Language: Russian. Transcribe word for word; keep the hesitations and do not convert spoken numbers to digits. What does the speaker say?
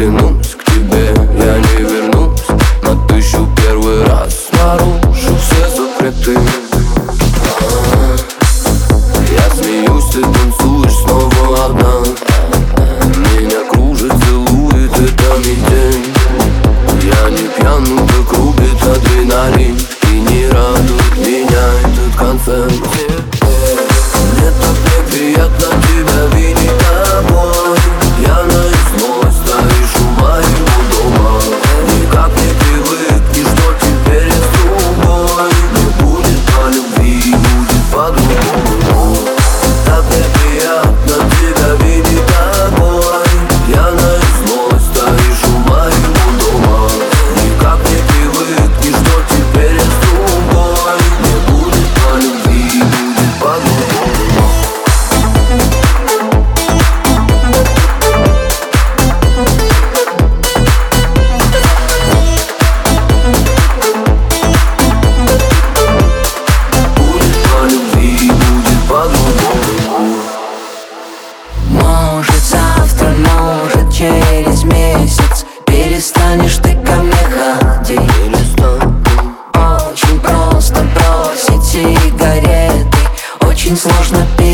клянусь, к тебе я не вернусь. На тысячу первый раз нарушу все запреты. Я смеюсь, ты танцуешь снова одна. Меня кружит, целует эта метель. Я не пьян, но как рубит адреналин. И не радует меня этот концерт. Мне так неприятно тебя видеть тобой. Я наизусть стоишь у моего дома. Никак не привыкнешь, что теперь я с другой. Не будет по любви, будет по-другому. Так неприятно тебя видеть тобой. Я наизусть стоишь у моего дома. Никак не привыкнешь, что теперь я с другой. Не будет по любви, будет по-другому. Может завтра, может через месяц перестанешь ты ко мне ходить. Очень просто бросить сигареты, очень сложно перестать.